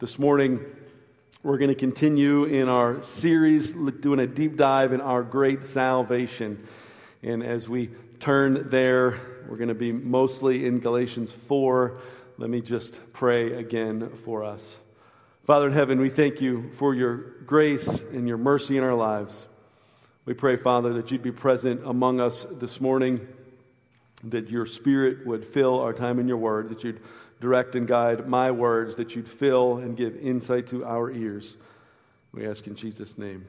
This morning, we're going to continue in our series, doing a deep dive in our great salvation. And as we turn there, we're going to be mostly in Galatians 4. Let me just pray again for us. Father in heaven, we thank you for your grace and your mercy in our lives. We pray, Father, that you'd be present among us this morning, that your Spirit would fill our time in your word, that you'd direct and guide my words, that you'd fill and give insight to our ears. We ask in Jesus' name.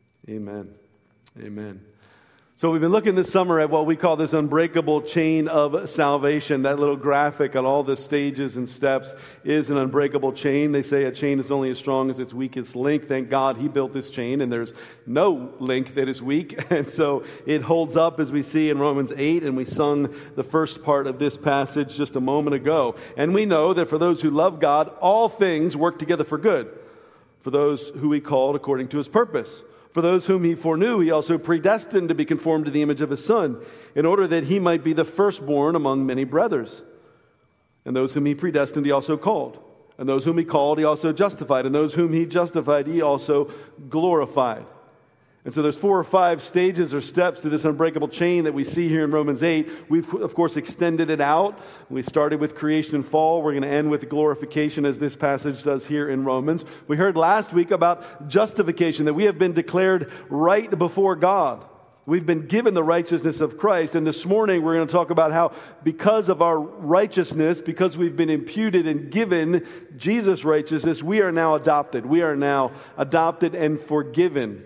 Amen. Amen. So we've been looking this summer at what we call this unbreakable chain of salvation. That little graphic on all the stages and steps is an unbreakable chain. They say a chain is only as strong as its weakest link. Thank God he built this chain, and there's no link that is weak. And so it holds up, as we see in Romans 8, and we sung the first part of this passage just a moment ago. And we know that for those who love God, all things work together for good, for those who he called according to his purpose. For those whom he foreknew, he also predestined to be conformed to the image of his Son, in order that he might be the firstborn among many brothers. And those whom he predestined, he also called. And those whom he called, he also justified. And those whom he justified, he also glorified. And so there's 4 or 5 stages or steps to this unbreakable chain that we see here in Romans 8. We've, of course, extended it out. We started with creation and fall. We're going to end with glorification, as this passage does here in Romans. We heard last week about justification, that we have been declared right before God. We've been given the righteousness of Christ. And this morning we're going to talk about how because of our righteousness, because we've been imputed and given Jesus' righteousness, we are now adopted. We are now adopted and forgiven.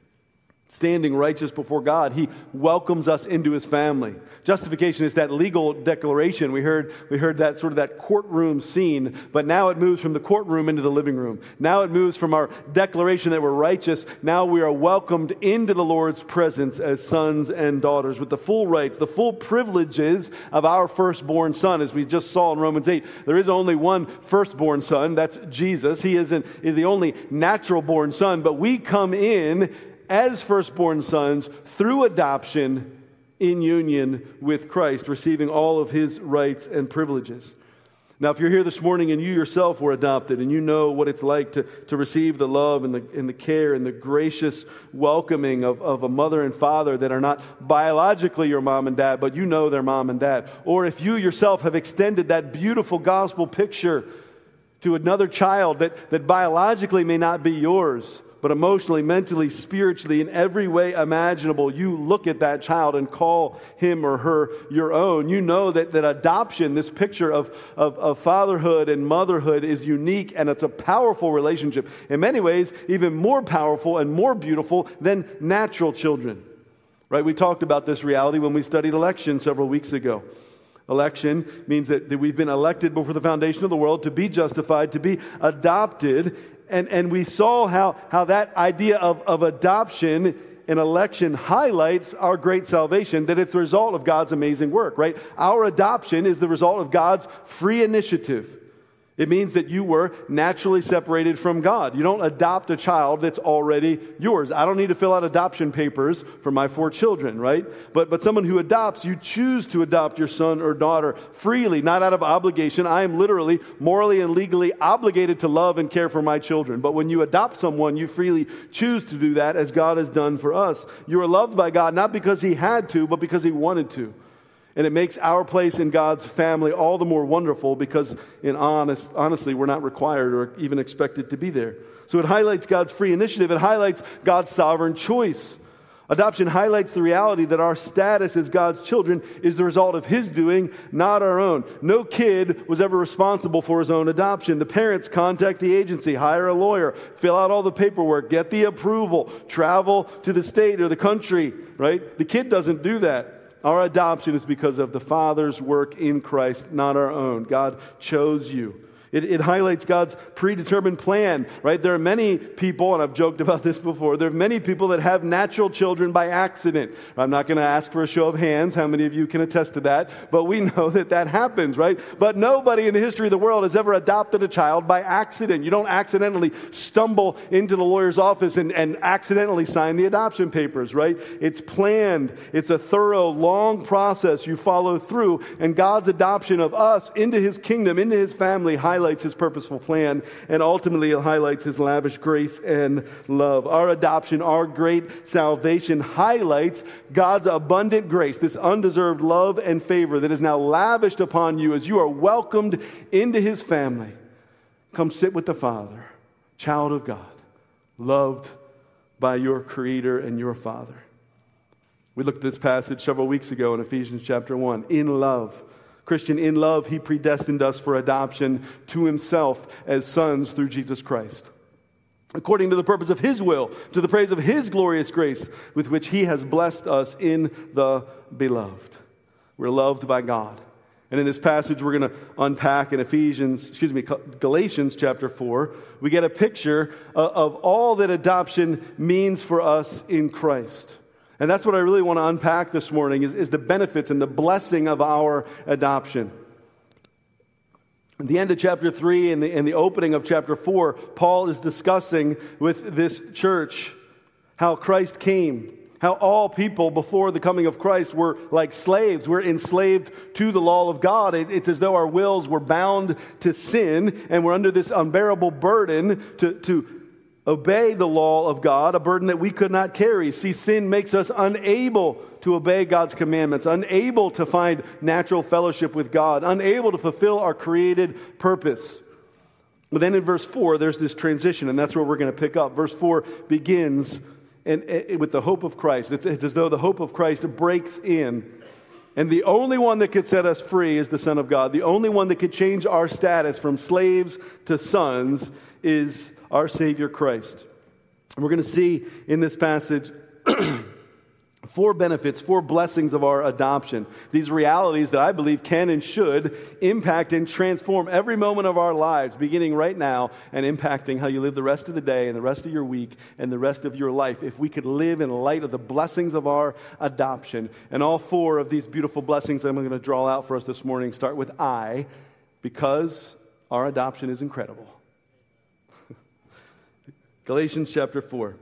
Standing righteous before God, he welcomes us into his family. Justification is that legal declaration. We heard that sort of that courtroom scene, but now it moves from the courtroom into the living room. Now it moves from our declaration that we're righteous. Now we are welcomed into the Lord's presence as sons and daughters with the full rights, the full privileges of our firstborn son. As we just saw in Romans 8, there is only one firstborn son. That's Jesus. He is the only natural born son, but we come in as firstborn sons through adoption in union with Christ, receiving all of his rights and privileges. Now, if you're here this morning and you yourself were adopted and you know what it's like to receive the love and the care and the gracious welcoming of a mother and father that are not biologically your mom and dad, but you know their mom and dad. Or if you yourself have extended that beautiful gospel picture to another child that biologically may not be yours, but emotionally, mentally, spiritually, in every way imaginable, you look at that child and call him or her your own. You know that adoption, this picture of fatherhood and motherhood, is unique, and it's a powerful relationship. In many ways, even more powerful and more beautiful than natural children. Right? We talked about this reality when we studied election several weeks ago. Election means that we've been elected before the foundation of the world to be justified, to be adopted. And we saw how that idea of adoption and election highlights our great salvation, that it's the result of God's amazing work, right? Our adoption is the result of God's free initiative. It means that you were naturally separated from God. You don't adopt a child that's already yours. I don't need to fill out adoption papers for my 4 children, right? But someone who adopts, you choose to adopt your son or daughter freely, not out of obligation. I am literally, morally and legally obligated to love and care for my children. But when you adopt someone, you freely choose to do that, as God has done for us. You are loved by God not because he had to, but because he wanted to. And it makes our place in God's family all the more wonderful because, honestly, we're not required or even expected to be there. So it highlights God's free initiative. It highlights God's sovereign choice. Adoption highlights the reality that our status as God's children is the result of his doing, not our own. No kid was ever responsible for his own adoption. The parents contact the agency, hire a lawyer, fill out all the paperwork, get the approval, travel to the state or the country, right? The kid doesn't do that. Our adoption is because of the Father's work in Christ, not our own. God chose you. It highlights God's predetermined plan, right? There are many people, and I've joked about this before, there are many people that have natural children by accident. I'm not going to ask for a show of hands. How many of you can attest to that? But we know that happens, right? But nobody in the history of the world has ever adopted a child by accident. You don't accidentally stumble into the lawyer's office and accidentally sign the adoption papers, right? It's planned. It's a thorough, long process you follow through, and God's adoption of us into his kingdom, into his family, highlights highlights his purposeful plan, and ultimately it highlights his lavish grace and love. Our adoption, our great salvation highlights God's abundant grace, this undeserved love and favor that is now lavished upon you as you are welcomed into his family. Come sit with the Father, child of God, loved by your Creator and your Father. We looked at this passage several weeks ago in Ephesians chapter 1. In love. Christian, in love, he predestined us for adoption to himself as sons through Jesus Christ, according to the purpose of his will, to the praise of his glorious grace, with which he has blessed us in the beloved. We're loved by God. And in this passage we're going to unpack in Galatians chapter 4, we get a picture of all that adoption means for us in Christ. And that's what I really want to unpack this morning is the benefits and the blessing of our adoption. At the end of chapter 3 and the opening of chapter 4, Paul is discussing with this church how Christ came, how all people before the coming of Christ were like slaves. We're enslaved to the law of God. It's as though our wills were bound to sin, and we're under this unbearable burden to obey the law of God, a burden that we could not carry. See, sin makes us unable to obey God's commandments, unable to find natural fellowship with God, unable to fulfill our created purpose. But then in verse 4, there's this transition, and that's where we're going to pick up. Verse 4 begins with the hope of Christ. It's as though the hope of Christ breaks in. And the only one that could set us free is the Son of God. The only one that could change our status from slaves to sons is our Savior Christ. And we're going to see in this passage 4 benefits, 4 blessings of our adoption. These realities that I believe can and should impact and transform every moment of our lives, beginning right now and impacting how you live the rest of the day and the rest of your week and the rest of your life. If we could live in light of the blessings of our adoption. And all 4 of these beautiful blessings I'm going to draw out for us this morning start with I, because our adoption is incredible. Galatians chapter 4,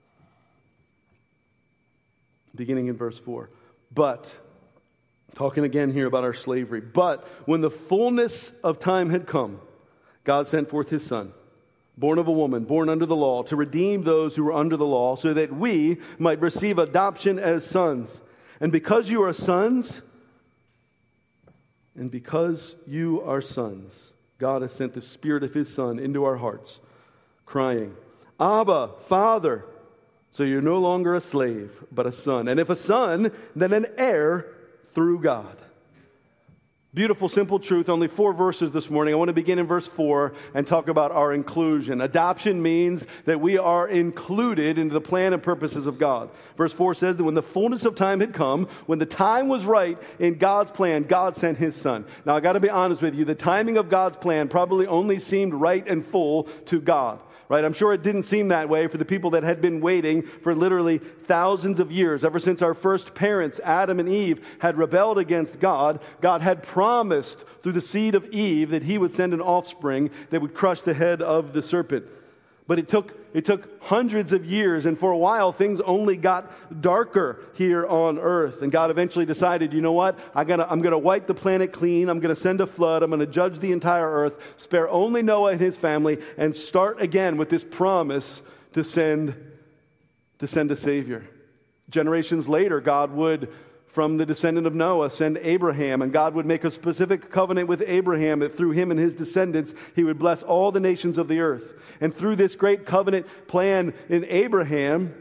beginning in verse 4. But, talking again here about our slavery, but when the fullness of time had come, God sent forth his Son, born of a woman, born under the law, to redeem those who were under the law, so that we might receive adoption as sons. And because you are sons, God has sent the Spirit of his Son into our hearts, crying, Abba, Father. So you're no longer a slave, but a son. And if a son, then an heir through God. Beautiful, simple truth. Only 4 verses this morning. I want to begin in verse 4 and talk about our inclusion. Adoption means that we are included into the plan and purposes of God. Verse 4 says that when the fullness of time had come, when the time was right in God's plan, God sent his Son. Now, I got to be honest with you. The timing of God's plan probably only seemed right and full to God. Right? I'm sure it didn't seem that way for the people that had been waiting for literally thousands of years. Ever since our first parents, Adam and Eve, had rebelled against God, God had promised through the seed of Eve that he would send an offspring that would crush the head of the serpent. But it took hundreds of years, and for a while things only got darker here on earth. And God eventually decided, you know what? I'm gonna wipe the planet clean. I'm gonna send a flood. I'm gonna judge the entire earth, spare only Noah and his family, and start again with this promise to send a Savior. Generations later, God would, from the descendant of Noah, send Abraham, and God would make a specific covenant with Abraham that through him and his descendants, he would bless all the nations of the earth. And through this great covenant plan in Abraham,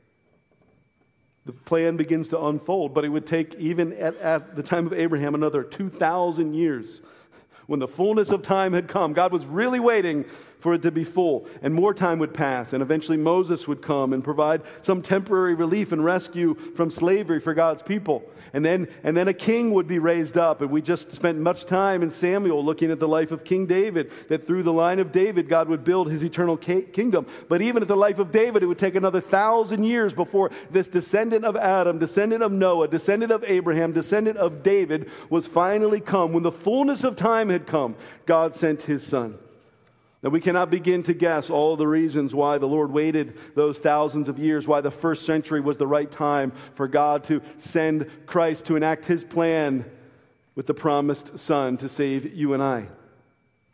the plan begins to unfold. But it would take, even at the time of Abraham, another 2,000 years. When the fullness of time had come, God was really waiting for it to be full, and more time would pass, and eventually Moses would come and provide some temporary relief and rescue from slavery for God's people. And then a king would be raised up, and we just spent much time in Samuel looking at the life of King David, that through the line of David, God would build his eternal kingdom. But even at the life of David, it would take another 1,000 years before this descendant of Adam, descendant of Noah, descendant of Abraham, descendant of David was finally come. When the fullness of time had come, God sent his Son. Now, we cannot begin to guess all the reasons why the Lord waited those thousands of years, why the first century was the right time for God to send Christ to enact his plan with the promised Son to save you and I.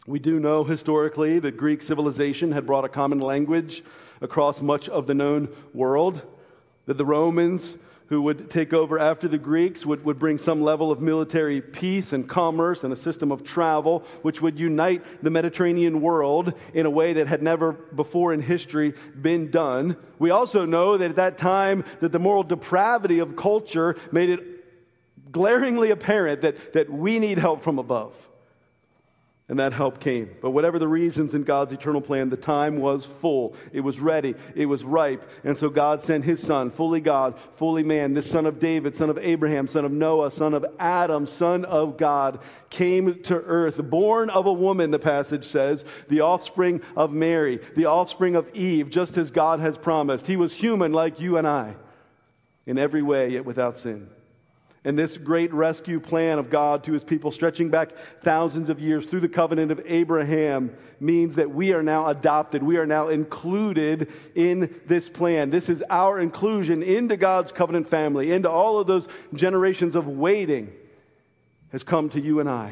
We do know historically that Greek civilization had brought a common language across much of the known world, that the Romans who would take over after the Greeks would bring some level of military peace and commerce and a system of travel which would unite the Mediterranean world in a way that had never before in history been done. We also know that at that time that the moral depravity of culture made it glaringly apparent that we need help from above. And that help came. But whatever the reasons in God's eternal plan, the time was full. It was ready. It was ripe. And so God sent His Son, fully God, fully man, this son of David, son of Abraham, son of Noah, son of Adam, son of God, came to earth, born of a woman, the passage says, the offspring of Mary, the offspring of Eve, just as God has promised. He was human like you and I, in every way, yet without sin. And this great rescue plan of God to His people, stretching back thousands of years through the covenant of Abraham, means that we are now adopted. We are now included in this plan. This is our inclusion into God's covenant family, into all of those generations of waiting, has come to you and I.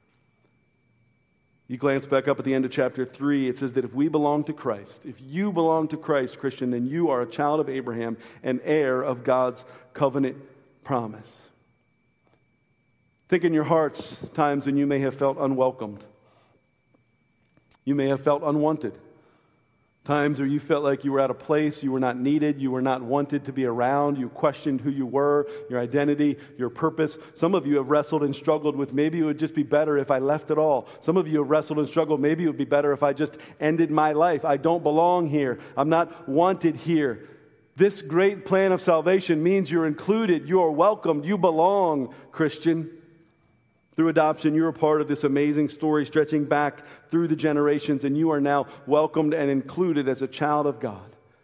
You glance back up at the end of chapter 3, it says that if we belong to Christ, if you belong to Christ, Christian, then you are a child of Abraham, an heir of God's covenant promise. Think in your hearts times when you may have felt unwelcomed. You may have felt unwanted. Times where you felt like you were out of place, you were not needed, you were not wanted to be around, you questioned who you were, your identity, your purpose. Some of you have wrestled and struggled with, maybe it would just be better if I left it all. Some of you have wrestled and struggled, maybe it would be better if I just ended my life. I don't belong here. I'm not wanted here. This great plan of salvation means you're included, you are welcomed, you belong, Christian. Through adoption, you're a part of this amazing story stretching back through the generations, and you are now welcomed and included as a child of God.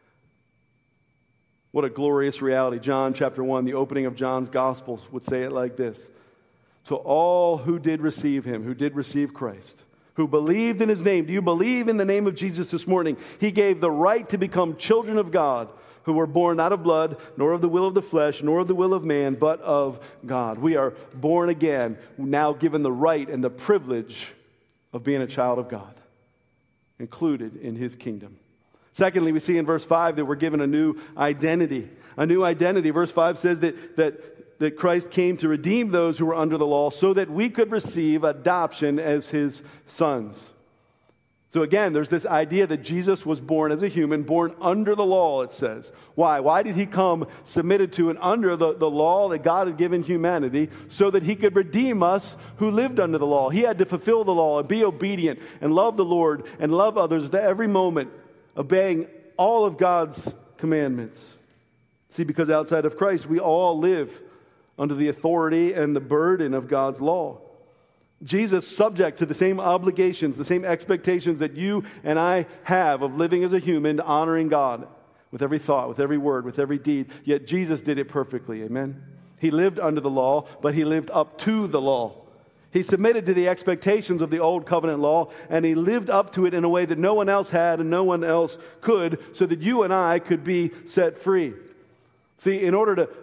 What a glorious reality. John chapter 1, the opening of John's Gospels would say it like this. To all who did receive Him, who did receive Christ, who believed in His name. Do you believe in the name of Jesus this morning? He gave the right to become children of God, who were born not of blood, nor of the will of the flesh, nor of the will of man, but of God. We are born again, now given the right and the privilege of being a child of God, included in His kingdom. Secondly, we see in verse 5 that we're given a new identity. A new identity. Verse 5 says that Christ came to redeem those who were under the law so that we could receive adoption as His sons. So again, there's this idea that Jesus was born as a human, born under the law, it says. Why? Why did He come submitted to and under the law that God had given humanity so that He could redeem us who lived under the law? He had to fulfill the law and be obedient and love the Lord and love others at every moment, obeying all of God's commandments. See, because outside of Christ, we all live under the authority and the burden of God's law. Jesus, subject to the same obligations, the same expectations that you and I have of living as a human, honoring God with every thought, with every word, with every deed. Yet Jesus did it perfectly. Amen? He lived under the law, but He lived up to the law. He submitted to the expectations of the old covenant law, and He lived up to it in a way that no one else had and no one else could, so that you and I could be set free. See, in order to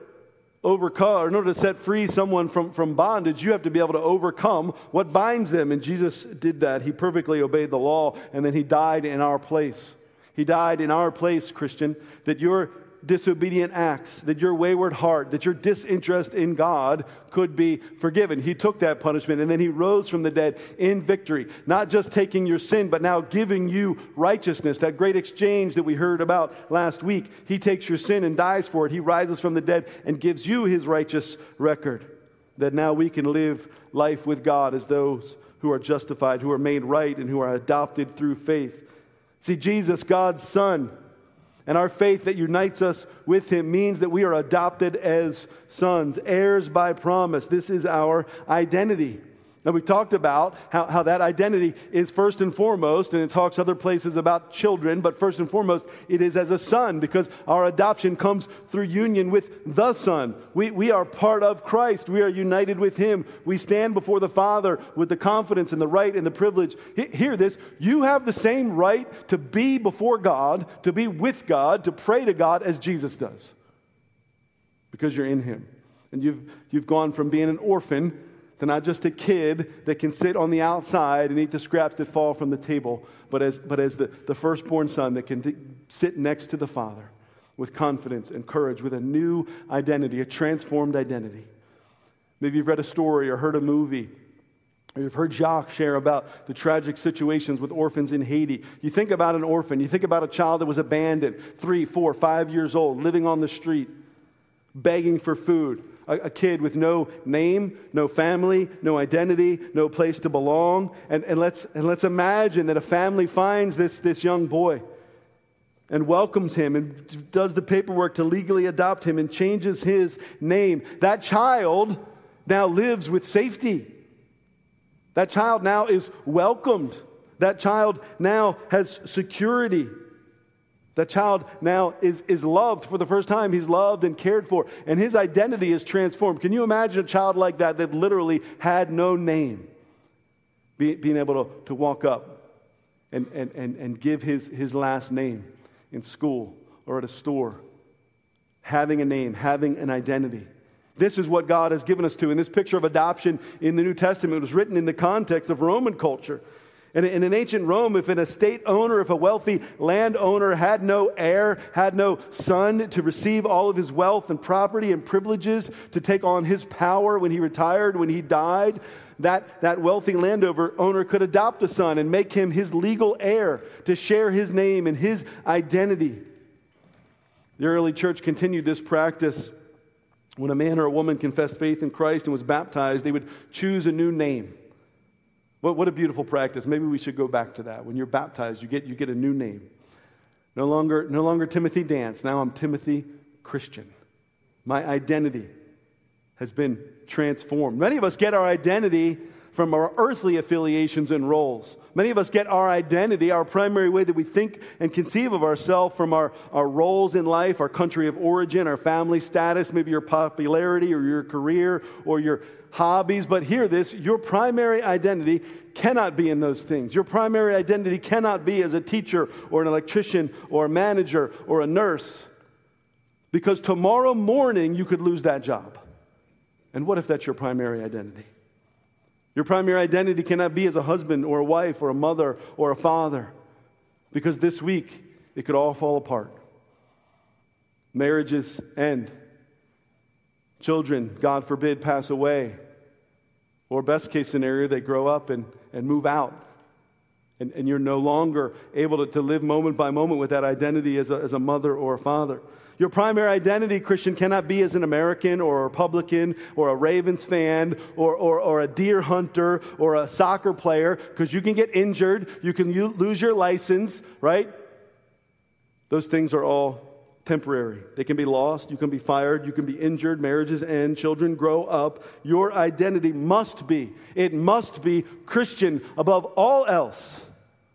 set free someone from bondage, you have to be able to overcome what binds them. And Jesus did that. He perfectly obeyed the law, and then He died in our place. He died in our place, Christian, that your disobedient acts, that your wayward heart, that your disinterest in God could be forgiven. He took that punishment, and then He rose from the dead in victory. Not just taking your sin, but now giving you righteousness. That great exchange that we heard about last week. He takes your sin and dies for it. He rises from the dead and gives you His righteous record. That now we can live life with God as those who are justified, who are made right, and who are adopted through faith. See, Jesus, God's Son, and our faith that unites us with Him means that we are adopted as sons, heirs by promise. This is our identity. Now, we talked about how that identity is first and foremost, and it talks other places about children, but first and foremost, it is as a son, because our adoption comes through union with the Son. We are part of Christ. We are united with Him. We stand before the Father with the confidence and the right and the privilege. Hear this. You have the same right to be before God, to be with God, to pray to God as Jesus does, because you're in Him. And you've gone from being an orphan to not just a kid that can sit on the outside and eat the scraps that fall from the table, but as the firstborn son that can sit next to the Father with confidence and courage, with a new identity, a transformed identity. Maybe you've read a story or heard a movie, or you've heard Jacques share about the tragic situations with orphans in Haiti. You think about an orphan, you think about a child that was abandoned, 3, 4, 5 years old, living on the street, begging for food. A kid with no name, no family, no identity, no place to belong. And let's imagine that a family finds this young boy and welcomes him and does the paperwork to legally adopt him and changes his name. That child now lives with safety. That child now is welcomed. That child now has security. That child now is loved for the first time. He's loved and cared for. And his identity is transformed. Can you imagine a child like that literally had no name? Being able to walk up and give his last name in school or at a store. Having a name, having an identity. This is what God has given us to. And this picture of adoption in the New Testament was written in the context of Roman culture. And in ancient Rome, if an estate owner, if a wealthy landowner had no heir, had no son to receive all of his wealth and property and privileges to take on his power when he retired, when he died, that wealthy landowner could adopt a son and make him his legal heir to share his name and his identity. The early church continued this practice. When a man or a woman confessed faith in Christ and was baptized, they would choose a new name. What a beautiful practice. Maybe we should go back to that. When you're baptized, you get a new name. No longer Timothy Dance. Now I'm Timothy Christian. My identity has been transformed. Many of us get our identity from our earthly affiliations and roles. Many of us get our identity, our primary way that we think and conceive of ourselves, from our roles in life, our country of origin, our family status, maybe your popularity or your career or your hobbies. But hear this, your primary identity cannot be in those things. Your primary identity cannot be as a teacher or an electrician or a manager or a nurse. Because tomorrow morning you could lose that job. And what if that's your primary identity? Your primary identity cannot be as a husband or a wife or a mother or a father. Because this week it could all fall apart. Marriages end. Children, God forbid, pass away. Or best case scenario, they grow up and move out. And you're no longer able to live moment by moment with that identity as a mother or a father. Your primary identity, Christian, cannot be as an American or a Republican or a Ravens fan or a deer hunter or a soccer player, because you can get injured, you can lose your license, right? Those things are all temporary. They can be lost, you can be fired, you can be injured, marriages end, children grow up. Your identity must be Christian above all else.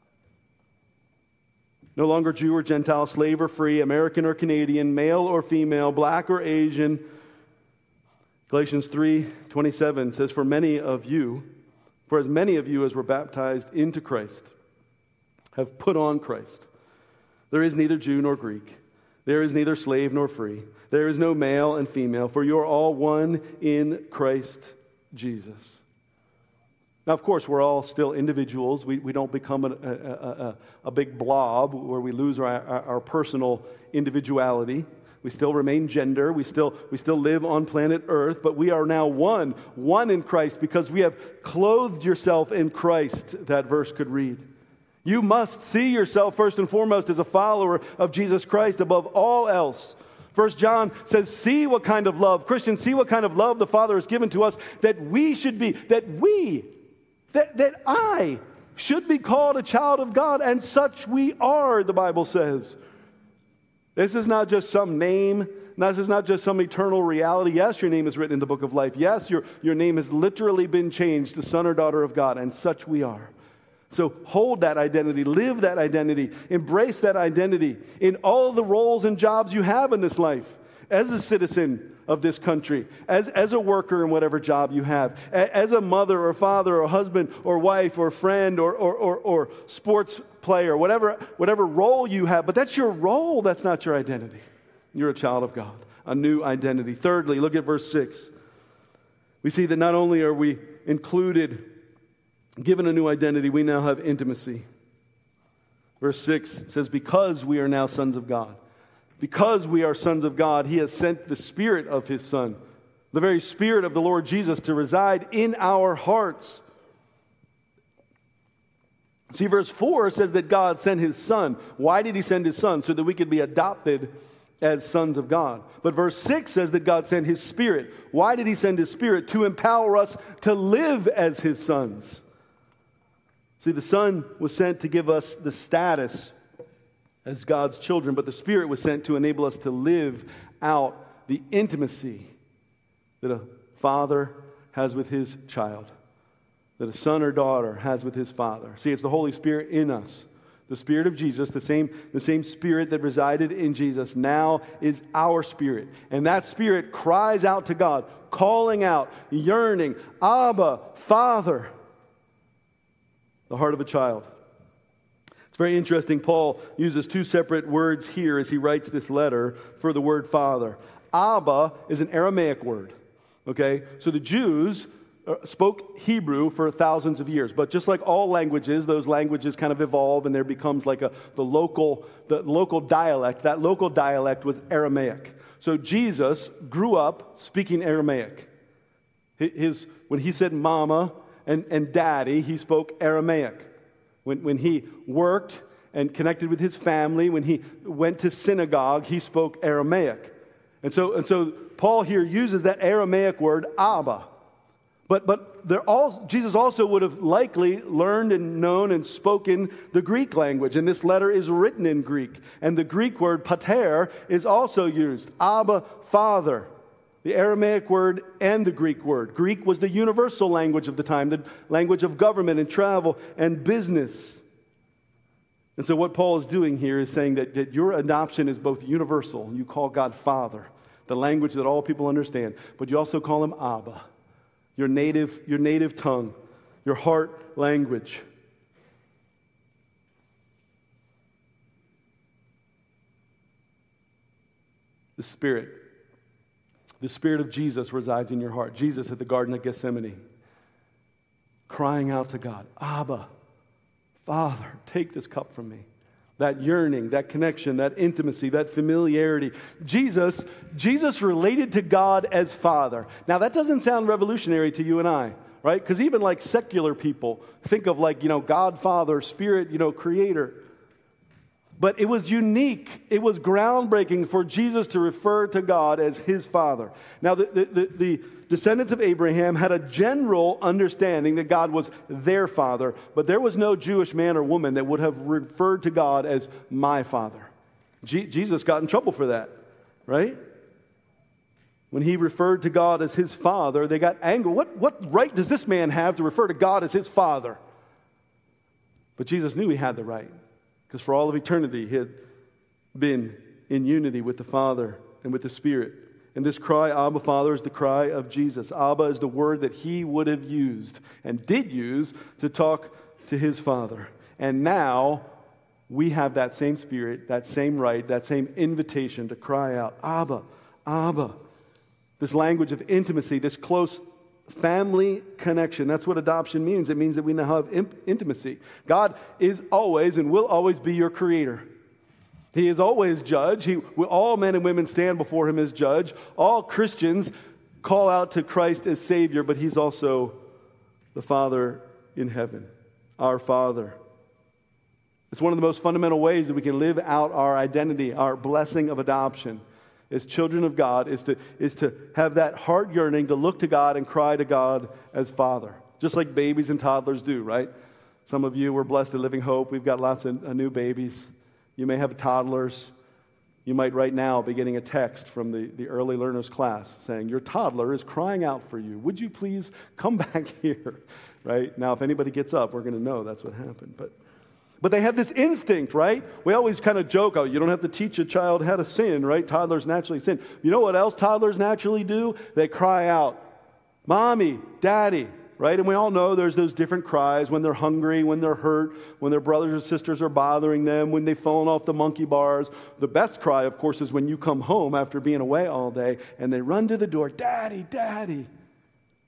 No longer Jew or Gentile, slave or free, American or Canadian, male or female, black or Asian. Galatians 3:27 says, for as many of you as were baptized into Christ have put on Christ. There is neither Jew nor Greek. There is neither slave nor free. There is no male and female, for you are all one in Christ Jesus. Now, of course, we're all still individuals. We don't become a big blob where we lose our personal individuality. We still remain gender. We still live on planet Earth, but we are now one in Christ, because we have clothed yourself in Christ, that verse could read. You must see yourself first and foremost as a follower of Jesus Christ above all else. 1 John says, see what kind of love, Christians, see what kind of love the Father has given to us, that I should be called a child of God, and such we are, the Bible says. This is not just some name. This is not just some eternal reality. Yes, your name is written in the book of life. Yes, your name has literally been changed to son or daughter of God, and such we are. So hold that identity, live that identity, embrace that identity in all the roles and jobs you have in this life. As a citizen of this country, as a worker in whatever job you have, as a mother or father or husband or wife or friend or sports player, whatever role you have. But that's your role, that's not your identity. You're a child of God, a new identity. Thirdly, look at verse 6. We see that not only are we included, given a new identity, we now have intimacy. Verse 6 says, because we are now sons of God. Because we are sons of God, He has sent the Spirit of His Son, the very Spirit of the Lord Jesus, to reside in our hearts. See, verse 4 says that God sent His Son. Why did He send His Son? So that we could be adopted as sons of God. But verse 6 says that God sent His Spirit. Why did He send His Spirit? To empower us to live as His sons. See, the Son was sent to give us the status as God's children, but the Spirit was sent to enable us to live out the intimacy that a father has with his child, that a son or daughter has with his father. See, it's the Holy Spirit in us. The Spirit of Jesus, the same Spirit that resided in Jesus, now is our spirit. And that Spirit cries out to God, calling out, yearning, Abba, Father. The heart of a child. It's very interesting. Paul uses two separate words here as he writes this letter for the word Father. Abba is an Aramaic word. Okay? So the Jews spoke Hebrew for thousands of years, but just like all languages, those languages kind of evolve, and there becomes like the local dialect. That local dialect was Aramaic. So Jesus grew up speaking Aramaic. When he said "mama" and "daddy," he spoke Aramaic. When he worked and connected with his family, when he went to synagogue, he spoke Aramaic. And so Paul here uses that Aramaic word Abba. But Jesus also would have likely learned and known and spoken the Greek language. And this letter is written in Greek. And the Greek word pater is also used. Abba, Father. The Aramaic word and the Greek word. Greek was the universal language of the time, the language of government and travel and business. And so what Paul is doing here is saying that your adoption is both universal. You call God Father, the language that all people understand. But you also call Him Abba. Your native tongue, your heart language. The Spirit of Jesus resides in your heart. Jesus at the Garden of Gethsemane, crying out to God, Abba, Father, take this cup from me. That yearning, that connection, that intimacy, that familiarity. Jesus related to God as Father. Now that doesn't sound revolutionary to you and I, right? Because even like secular people think of like, God, Father, Spirit, Creator. But it was unique. It was groundbreaking for Jesus to refer to God as His Father. Now the descendants of Abraham had a general understanding that God was their Father, but there was no Jewish man or woman that would have referred to God as my Father. Jesus got in trouble for that, right? When He referred to God as His Father, they got angry. What right does this man have to refer to God as His Father? But Jesus knew He had the right, because for all of eternity He had been in unity with the Father and with the Spirit. And this cry, Abba, Father, is the cry of Jesus. Abba is the word that He would have used and did use to talk to His Father. And now we have that same Spirit, that same right, that same invitation to cry out, Abba, Abba. This language of intimacy, this close family connection. That's what adoption means. It means that we now have intimacy. God is always and will always be your creator. He is always judge. All men and women stand before Him as judge. All Christians call out to Christ as Savior, but He's also the Father in heaven, our Father. It's one of the most fundamental ways that we can live out our identity, our blessing of adoption as children of God, is to have that heart yearning to look to God and cry to God as Father, just like babies and toddlers do, right? Some of you were blessed at Living Hope. We've got lots of new babies. You may have toddlers. You might right now be getting a text from the early learners class saying, your toddler is crying out for you. Would you please come back here? Right? Now, if anybody gets up, we're going to know that's what happened. But they have this instinct, right? We always kind of joke, you don't have to teach a child how to sin, right? Toddlers naturally sin. You know what else toddlers naturally do? They cry out, Mommy, Daddy. Right? And we all know there's those different cries when they're hungry, when they're hurt, when their brothers or sisters are bothering them, when they've fallen off the monkey bars. The best cry, of course, is when you come home after being away all day and they run to the door, Daddy, Daddy.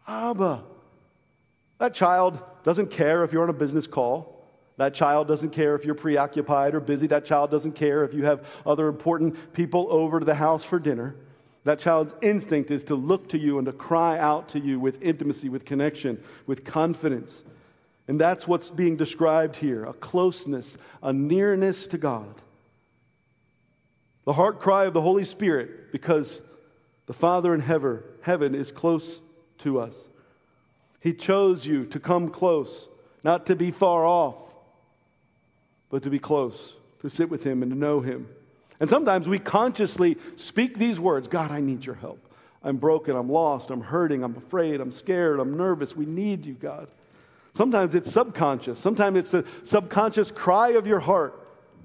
Abba. That child doesn't care if you're on a business call. That child doesn't care if you're preoccupied or busy. That child doesn't care if you have other important people over to the house for dinner. That child's instinct is to look to you and to cry out to you with intimacy, with connection, with confidence. And that's what's being described here, a closeness, a nearness to God. The heart cry of the Holy Spirit, because the Father in heaven is close to us. He chose you to come close, not to be far off, but to be close, to sit with Him and to know Him. And sometimes we consciously speak these words, God, I need your help. I'm broken, I'm lost, I'm hurting, I'm afraid, I'm scared, I'm nervous. We need you, God. Sometimes it's subconscious. Sometimes it's the subconscious cry of your heart.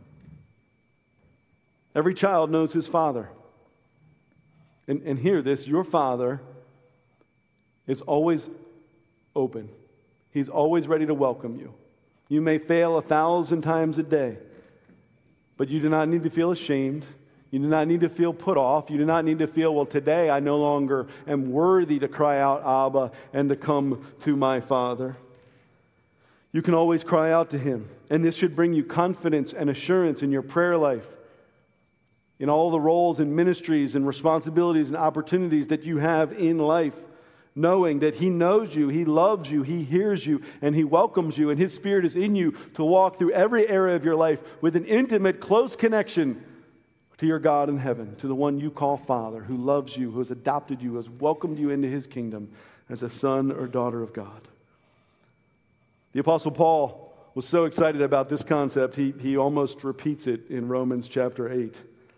Every child knows his father. And hear this, your Father is always open. He's always ready to welcome you. You may fail 1,000 times a day, but you do not need to feel ashamed. You do not need to feel put off. You do not need to feel, well, today I no longer am worthy to cry out, Abba, and to come to my Father. You can always cry out to Him. And this should bring you confidence and assurance in your prayer life, in all the roles and ministries and responsibilities and opportunities that you have in life, knowing that He knows you, He loves you, He hears you, and He welcomes you, and His Spirit is in you to walk through every area of your life with an intimate, close connection to your God in heaven, to the one you call Father, who loves you, who has adopted you, who has welcomed you into His kingdom as a son or daughter of God. The Apostle Paul was so excited about this concept, he almost repeats it in Romans chapter 8.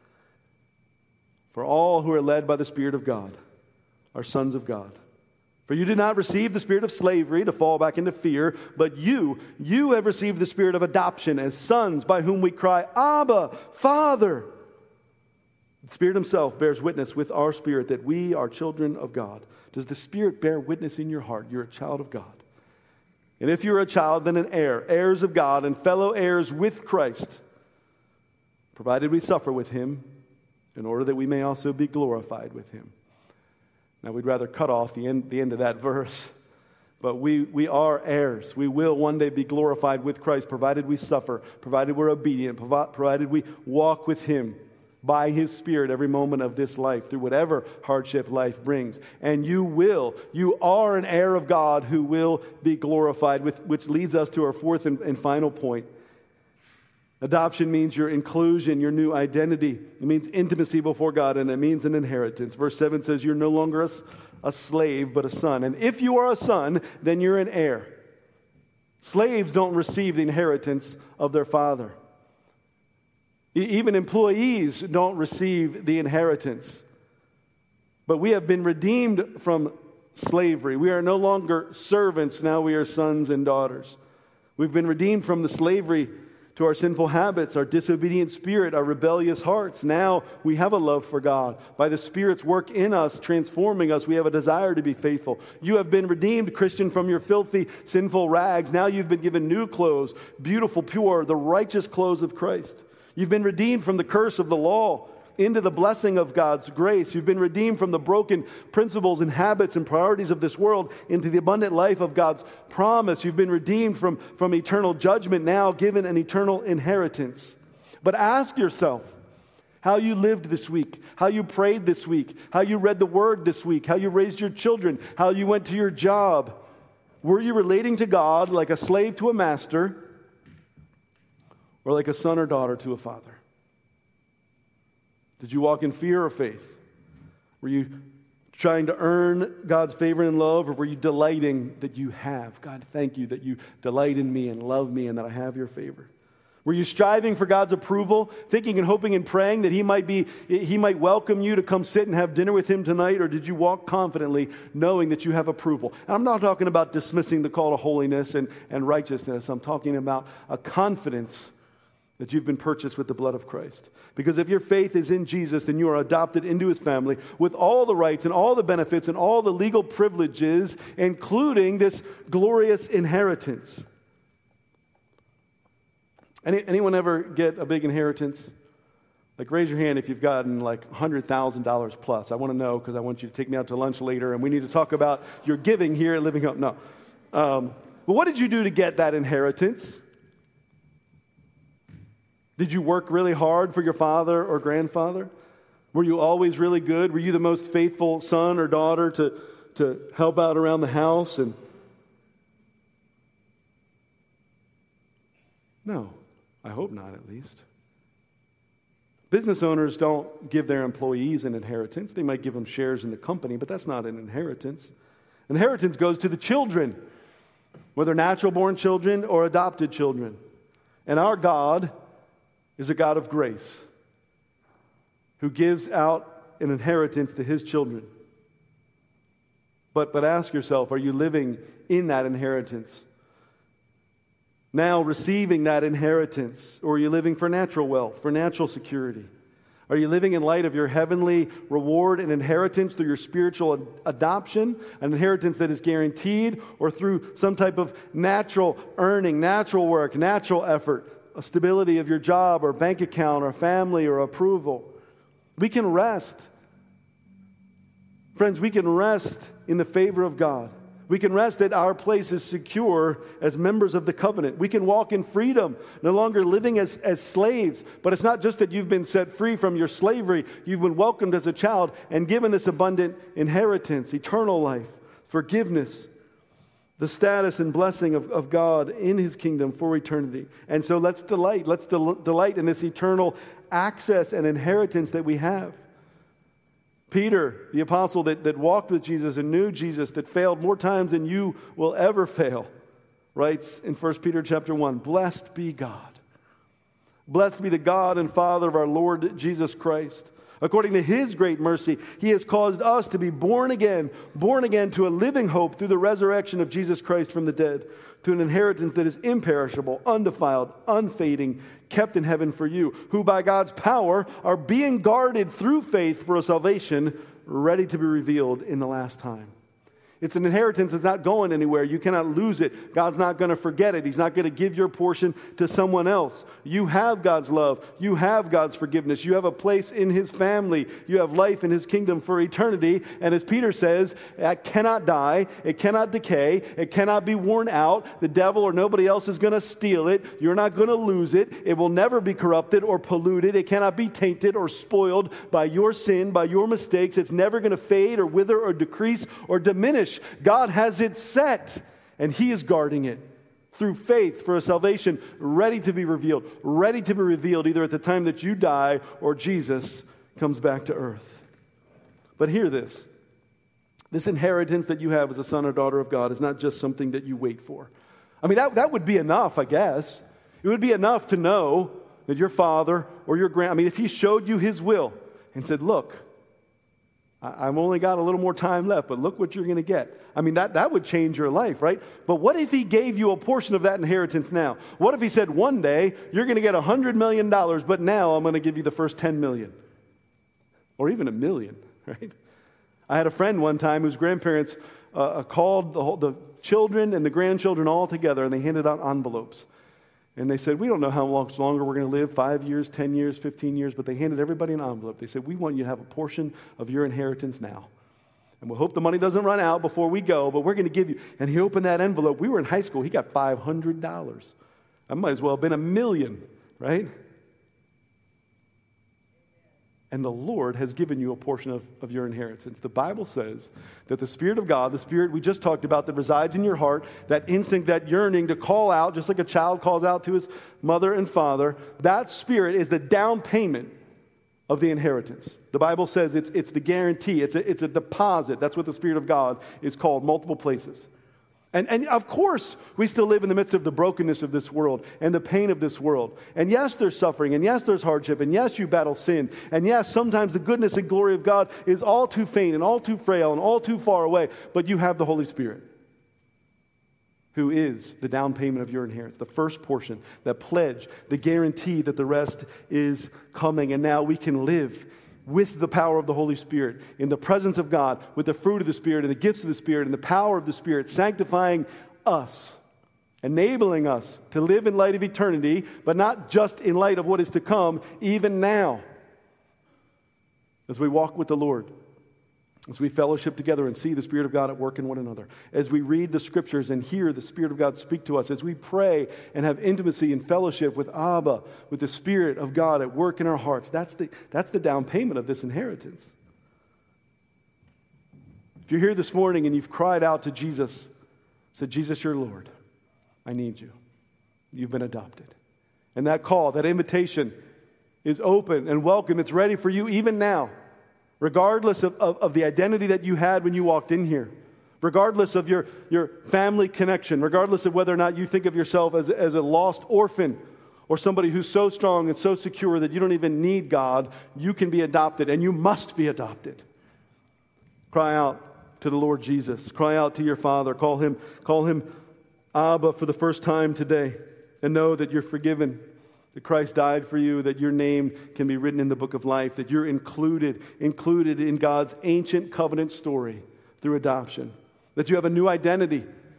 For all who are led by the Spirit of God are sons of God. For you did not receive the spirit of slavery to fall back into fear, but you have received the spirit of adoption as sons, by whom we cry, Abba, Father. The Spirit Himself bears witness with our spirit that we are children of God. Does the Spirit bear witness in your heart? You're a child of God. And if you're a child, then an heir, heirs of God and fellow heirs with Christ, provided we suffer with Him, in order that we may also be glorified with Him. Now, we'd rather cut off the end of that verse, but we are heirs. We will one day be glorified with Christ, provided we suffer, provided we're obedient, provided we walk with Him by His Spirit every moment of this life, through whatever hardship life brings. And you are an heir of God who will be glorified, which leads us to our fourth and final point. Adoption means your inclusion, your new identity. It means intimacy before God, and it means an inheritance. Verse 7 says you're no longer a slave, but a son. And if you are a son, then you're an heir. Slaves don't receive the inheritance of their father. Even employees don't receive the inheritance. But we have been redeemed from slavery. We are no longer servants. Now we are sons and daughters. We've been redeemed from the slavery to our sinful habits, our disobedient spirit, our rebellious hearts. Now we have a love for God. By the Spirit's work in us, transforming us, we have a desire to be faithful. You have been redeemed, Christian, from your filthy, sinful rags. Now you've been given new clothes, beautiful, pure, the righteous clothes of Christ. You've been redeemed from the curse of the law into the blessing of God's grace. You've been redeemed from the broken principles and habits and priorities of this world into the abundant life of God's promise. You've been redeemed from eternal judgment, now given an eternal inheritance. But ask yourself how you lived this week, how you prayed this week, how you read the Word this week, how you raised your children, how you went to your job. Were you relating to God like a slave to a master, or like a son or daughter to a father? Did you walk in fear or faith? Were you trying to earn God's favor and love, or were you delighting that you have? God, thank you that you delight in me and love me and that I have your favor. Were you striving for God's approval, thinking and hoping and praying that He might welcome you to come sit and have dinner with Him tonight? Or did you walk confidently knowing that you have approval? And I'm not talking about dismissing the call to holiness and righteousness. I'm talking about a confidence that you've been purchased with the blood of Christ. Because if your faith is in Jesus, then you are adopted into His family with all the rights and all the benefits and all the legal privileges, including this glorious inheritance. Anyone ever get a big inheritance? Like, raise your hand if you've gotten like $100,000 plus. I want to know because I want you to take me out to lunch later, and we need to talk about your giving here at Living Hope. No. But what did you do to get that inheritance? Did you work really hard for your father or grandfather? Were you always really good? Were you the most faithful son or daughter to help out around the house? And no, I hope not, at least. Business owners don't give their employees an inheritance. They might give them shares in the company, but that's not an inheritance. Inheritance goes to the children, whether natural-born children or adopted children. And our God is a God of grace who gives out an inheritance to His children. But ask yourself, are you living in that inheritance? Now receiving that inheritance, or are you living for natural wealth, for natural security? Are you living in light of your heavenly reward and inheritance through your spiritual adoption, an inheritance that is guaranteed, or through some type of natural earning, natural work, natural effort, a stability of your job or bank account or family or approval? We can rest. Friends, we can rest in the favor of God. We can rest that our place is secure as members of the covenant. We can walk in freedom, no longer living as slaves. But it's not just that you've been set free from your slavery. You've been welcomed as a child and given this abundant inheritance, eternal life, forgiveness, the status and blessing of God in His kingdom for eternity. And so let's delight. Let's delight in this eternal access and inheritance that we have. Peter, the apostle that walked with Jesus and knew Jesus, that failed more times than you will ever fail, writes in 1 Peter chapter 1, "Blessed be God. Blessed be the God and Father of our Lord Jesus Christ. According to His great mercy, He has caused us to be born again to a living hope through the resurrection of Jesus Christ from the dead, to an inheritance that is imperishable, undefiled, unfading, kept in heaven for you, who by God's power are being guarded through faith for a salvation ready to be revealed in the last time." It's an inheritance that's not going anywhere. You cannot lose it. God's not going to forget it. He's not going to give your portion to someone else. You have God's love. You have God's forgiveness. You have a place in His family. You have life in His kingdom for eternity. And as Peter says, it cannot die. It cannot decay. It cannot be worn out. The devil or nobody else is going to steal it. You're not going to lose it. It will never be corrupted or polluted. It cannot be tainted or spoiled by your sin, by your mistakes. It's never going to fade or wither or decrease or diminish. God has it set, and He is guarding it through faith for a salvation ready to be revealed either at the time that you die or Jesus comes back to earth. But hear this. This inheritance that you have as a son or daughter of God is not just something that you wait for. I mean, that would be enough, I guess. It would be enough to know that your father or your if He showed you His will and said, look, I've only got a little more time left, but look what you're going to get. I mean, that would change your life, right? But what if He gave you a portion of that inheritance now? What if He said, one day, you're going to get $100 million, but now I'm going to give you the first 10 million? Or even $1 million, right? I had a friend one time whose grandparents called the children and the grandchildren all together, and they handed out envelopes. And they said, we don't know how much longer we're going to live, 5 years, 10 years, 15 years, but they handed everybody an envelope. They said, we want you to have a portion of your inheritance now. And we'll hope the money doesn't run out before we go, but we're going to give you. And he opened that envelope. We were in high school. He got $500. I might as well have been $1 million, right? And the Lord has given you a portion of your inheritance. The Bible says that the Spirit of God, the Spirit we just talked about that resides in your heart, that instinct, that yearning to call out, just like a child calls out to his mother and father, that Spirit is the down payment of the inheritance. The Bible says it's the guarantee, it's a deposit. That's what the Spirit of God is called, multiple places. And of course, we still live in the midst of the brokenness of this world and the pain of this world. And yes, there's suffering. And yes, there's hardship. And yes, you battle sin. And yes, sometimes the goodness and glory of God is all too faint and all too frail and all too far away. But you have the Holy Spirit, who is the down payment of your inheritance, the first portion, the pledge, the guarantee that the rest is coming. And now we can live with the power of the Holy Spirit, in the presence of God, with the fruit of the Spirit and the gifts of the Spirit and the power of the Spirit, sanctifying us, enabling us to live in light of eternity, but not just in light of what is to come, even now. as we walk with the Lord, as we fellowship together and see the Spirit of God at work in one another, as we read the Scriptures and hear the Spirit of God speak to us, as we pray and have intimacy and fellowship with Abba, with the Spirit of God at work in our hearts, that's the down payment of this inheritance. If you're here this morning and you've cried out to Jesus, said, Jesus, you're Lord, I need you. You've been adopted. And that call, that invitation is open and welcome. It's ready for you even now. Regardless of the identity that you had when you walked in here, regardless of your family connection, regardless of whether or not you think of yourself as a lost orphan or somebody who's so strong and so secure that you don't even need God, you can be adopted and you must be adopted. Cry out to the Lord Jesus. Cry out to your Father. Call him Abba for the first time today and know that you're forgiven. That Christ died for you, that your name can be written in the book of life, that you're included in God's ancient covenant story through adoption, that you have a new identity.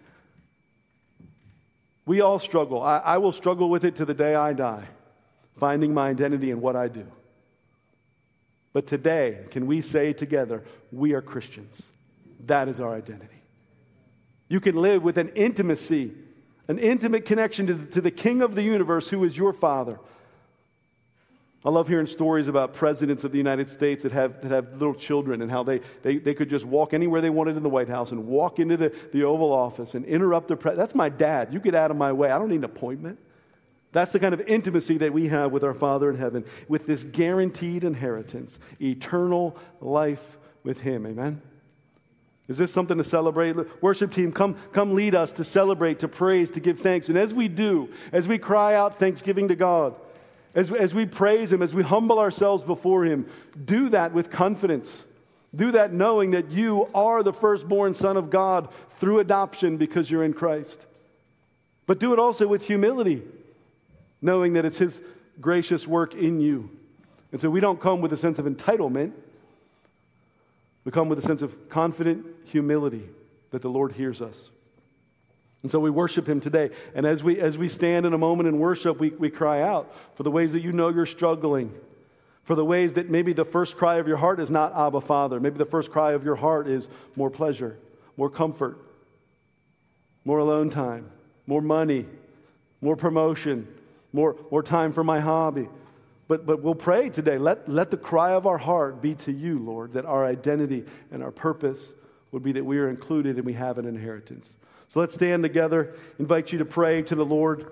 We all struggle. I will struggle with it to the day I die, finding my identity in what I do. But today, can we say together, we are Christians. That is our identity. You can live with an intimacy, an intimate connection to the King of the universe who is your Father. I love hearing stories about presidents of the United States that have little children and how they could just walk anywhere they wanted in the White House and walk into the Oval Office and interrupt the president. That's my dad. You get out of my way. I don't need an appointment. That's the kind of intimacy that we have with our Father in heaven, with this guaranteed inheritance, eternal life with Him. Amen? Is this something to celebrate? Worship team, come lead us to celebrate, to praise, to give thanks. And as we do, as we cry out thanksgiving to God, as we praise Him, as we humble ourselves before Him, do that with confidence. Do that knowing that you are the firstborn Son of God through adoption because you're in Christ. But do it also with humility, knowing that it's His gracious work in you. And so we don't come with a sense of entitlement. We come with a sense of confident humility that the Lord hears us. And so we worship Him today. And as we stand in a moment in worship, we cry out for the ways that you know you're struggling. For the ways that maybe the first cry of your heart is not Abba, Father. Maybe the first cry of your heart is more pleasure, more comfort, more alone time, more money, more promotion, more time for my hobby. But we'll pray today. Let the cry of our heart be to you, Lord, that our identity and our purpose would be that we are included and we have an inheritance. So let's stand together. Invite you to pray to the Lord.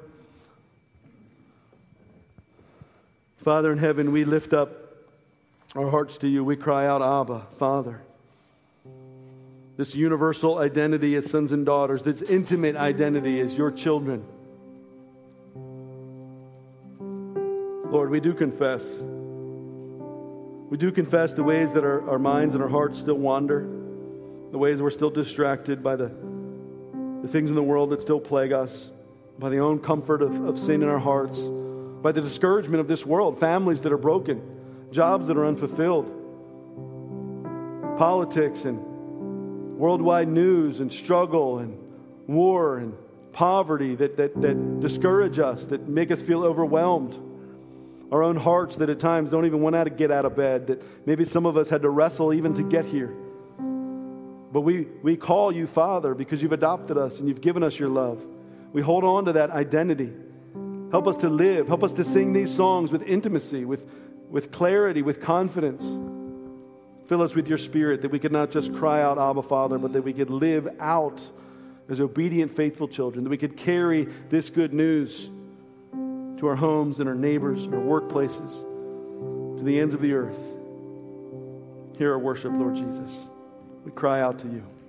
Father in heaven, we lift up our hearts to you. We cry out, Abba, Father. This universal identity as sons and daughters, this intimate identity as your children. Lord, we do confess. We do confess the ways that our minds and our hearts still wander, the ways we're still distracted by the things in the world that still plague us, by the own comfort of sin in our hearts, by the discouragement of this world, families that are broken, jobs that are unfulfilled, politics and worldwide news and struggle and war and poverty that discourage us, that make us feel overwhelmed. Our own hearts that at times don't even want to get out of bed, that maybe some of us had to wrestle even to get here. But we call you Father because you've adopted us and you've given us your love. We hold on to that identity. Help us to live. Help us to sing these songs with intimacy, with clarity, with confidence. Fill us with your Spirit that we could not just cry out, Abba, Father, but that we could live out as obedient, faithful children, that we could carry this good news to our homes and our neighbors and our workplaces, to the ends of the earth. Hear our worship, Lord Jesus. We cry out to you.